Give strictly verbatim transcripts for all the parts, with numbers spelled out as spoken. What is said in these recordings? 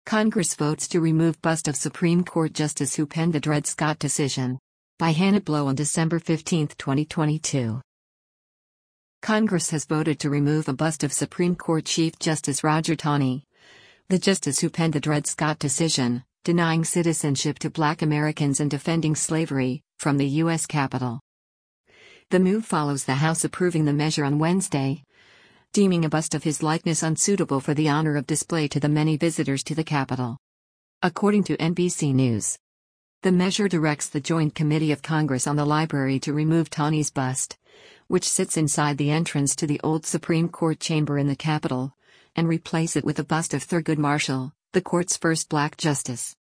Congress votes to remove bust of Supreme Court Justice who penned the Dred Scott decision. By Hannah Blow on December fifteenth, twenty twenty-two. Congress has voted to remove a bust of Supreme Court Chief Justice Roger Taney, the justice who penned the Dred Scott decision, denying citizenship to Black Americans and defending slavery, from the U S Capitol. The move follows the House approving the measure on Wednesday, deeming a bust of his likeness unsuitable for the honor of display to the many visitors to the Capitol. According to N B C News, the measure directs the Joint Committee of Congress on the Library to remove Taney's bust, which sits inside the entrance to the old Supreme Court chamber in the Capitol, and replace it with a bust of Thurgood Marshall, the court's first black justice.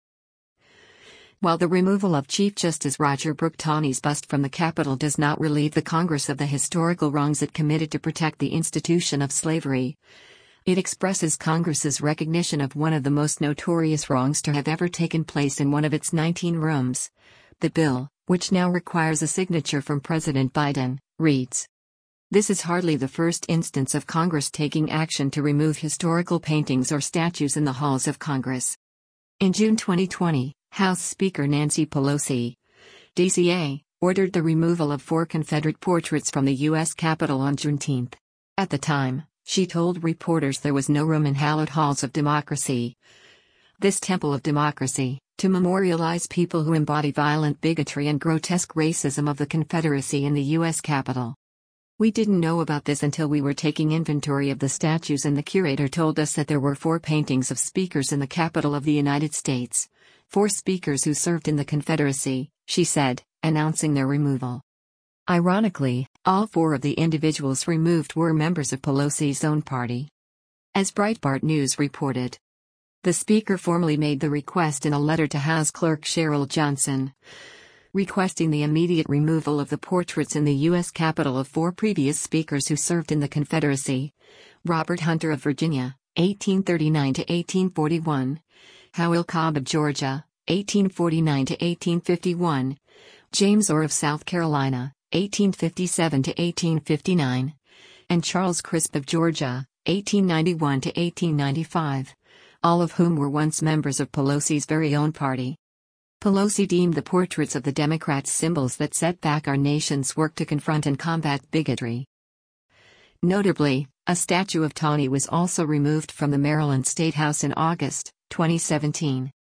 While the removal of Chief Justice Roger Brooke Taney's bust from the Capitol does not relieve the Congress of the historical wrongs it committed to protect the institution of slavery, it expresses Congress's recognition of one of the most notorious wrongs to have ever taken place in one of its nineteen rooms. The bill, which now requires a signature from President Biden, reads: "This is hardly the first instance of Congress taking action to remove historical paintings or statues in the halls of Congress." In June twenty twenty, House Speaker Nancy Pelosi, D C A, ordered the removal of four Confederate portraits from the U S Capitol on Juneteenth. At the time, she told reporters there was no room in hallowed halls of democracy, this temple of democracy, to memorialize people who embody violent bigotry and grotesque racism of the Confederacy in the U S Capitol. "We didn't know about this until we were taking inventory of the statues and the curator told us that there were four paintings of speakers in the Capitol of the United States, four speakers who served in the Confederacy," she said, announcing their removal. Ironically, all four of the individuals removed were members of Pelosi's own party. As Breitbart News reported, the Speaker formally made the request in a letter to House Clerk Cheryl Johnson, requesting the immediate removal of the portraits in the U S Capitol of four previous speakers who served in the Confederacy: Robert Hunter of Virginia, eighteen thirty-nine to eighteen forty-one, Howell Cobb of Georgia, eighteen forty-nine to eighteen fifty-one, James Orr of South Carolina, eighteen fifty-seven to eighteen fifty-nine, and Charles Crisp of Georgia, eighteen ninety-one to eighteen ninety-five, all of whom were once members of Pelosi's very own party. Pelosi deemed the portraits of the Democrats symbols that set back our nation's work to confront and combat bigotry. Notably, a statue of Taney was also removed from the Maryland State House in August twenty seventeen.